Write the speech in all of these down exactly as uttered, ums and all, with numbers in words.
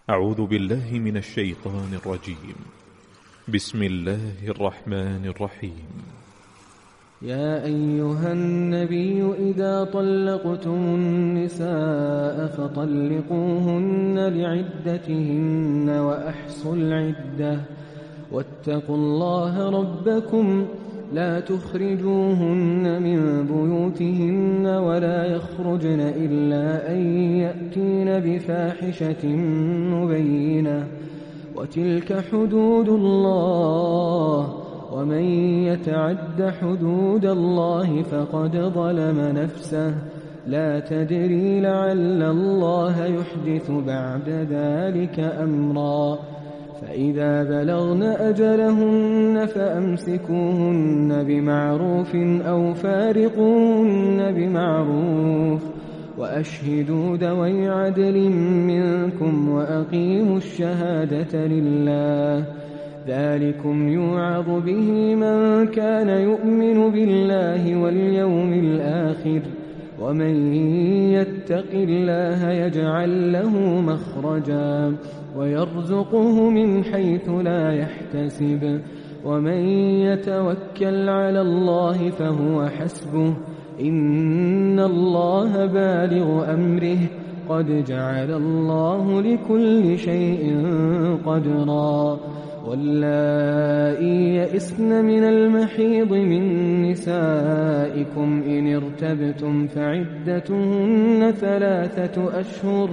أعوذ بالله من الشيطان الرجيم. بسم الله الرحمن الرحيم. يا أيها النبي إذا طلقتم النساء فطلقوهن لعدتهن وأحصوا العدة واتقوا الله ربكم لا تخرجوهن من بيوتهن ولا يخرجن إلا أن يأتين بفاحشة مبينة وتلك حدود الله ومن يتعد حدود الله فقد ظلم نفسه لا تدري لعل الله يحدث بعد ذلك أمرا فإذا بلغن أجلهن فأمسكوهن بمعروف أو فارقوهن بمعروف وأشهدوا ذوي عدل منكم وأقيموا الشهادة لله ذلكم يوعظ به من كان يؤمن بالله واليوم الآخر ومن يتق الله يجعل له مخرجا ويرزقه من حيث لا يحتسب ومن يتوكل على الله فهو حسبه إن الله بالغ أمره قد جعل الله لكل شيء قدرا واللائي يئسن من المحيض من نسائكم إن ارتبتم فعدتهن ثلاثة أشهر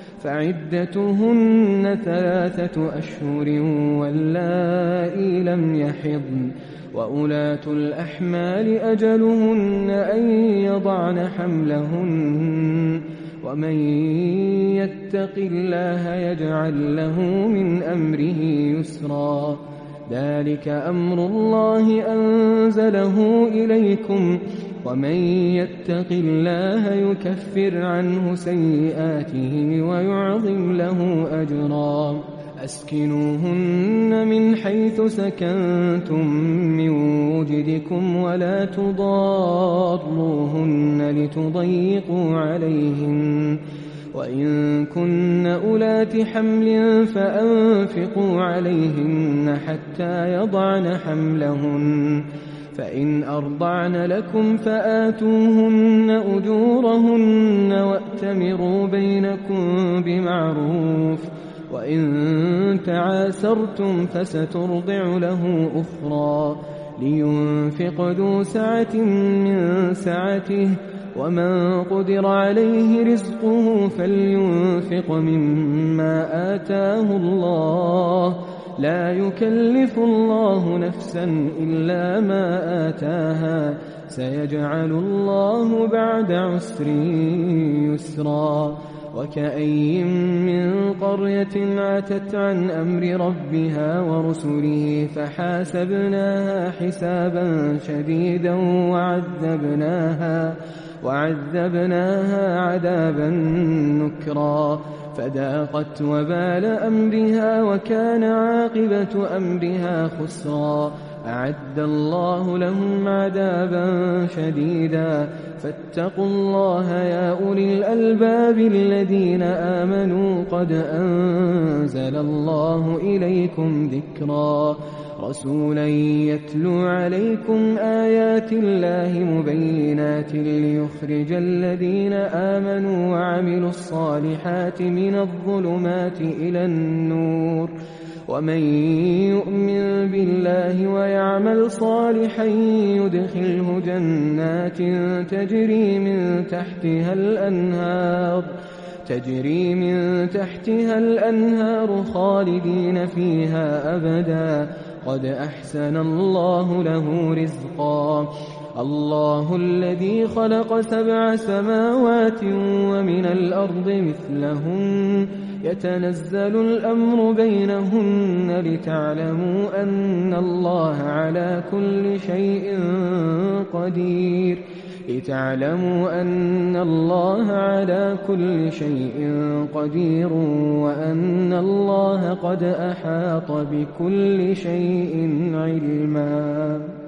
فعدتهن ثلاثة أشهر واللائي لم يحضن وأولاة الأحمال أجلهن أن يضعن حملهن ومن يتق الله يجعل له من أمره يسرا ذلك أمر الله أنزله إليكم ومن يتق الله يكفر عنه سيئاته ويعظم له أجرا أسكنوهن من حيث سكنتم من وجدكم ولا تضاروهن لتضيقوا عليهن وإن كن أولات حمل فأنفقوا عليهن حتى يضعن حملهن فإن أرضعن لكم فآتوهن أجورهن وأتمروا بينكم بمعروف وإن تعاسرتم فسترضع له أخرى لينفق ذو سعة من سعته ومن قدر عليه رزقه فلينفق مما آتاه الله لا يكلف الله نفسا إلا ما آتاها سيجعل الله بعد عسر يسرا وكأي من قرية عتت عن أمر ربها ورسله فحاسبناها حسابا شديدا وعذبناها وعذبناها عذابا نكرا فذاقت وبال أمرها وكان عاقبة أمرها خسرا أعد الله لهم عذابا شديدا فاتقوا الله يا أولي الألباب الذين آمنوا قد أنزل الله إليكم ذكرا رسولا يتلو عليكم آيات الله مبينات ليخرج الذين آمنوا وعملوا الصالحات من الظلمات إلى النور ومن يؤمن بالله ويعمل صالحا يدخله جنات تجري من تحتها الأنهار تجري من تحتها الأنهار خالدين فيها أبدا قد أحسن الله له رزقا الله الذي خلق سبع سماوات ومن الأرض مثلهن يتنزل الأمر بينهن لتعلموا أن الله على كل شيء قدير لتعلموا أن الله على كل شيء قدير وأن الله قد أحاط بكل شيء علما.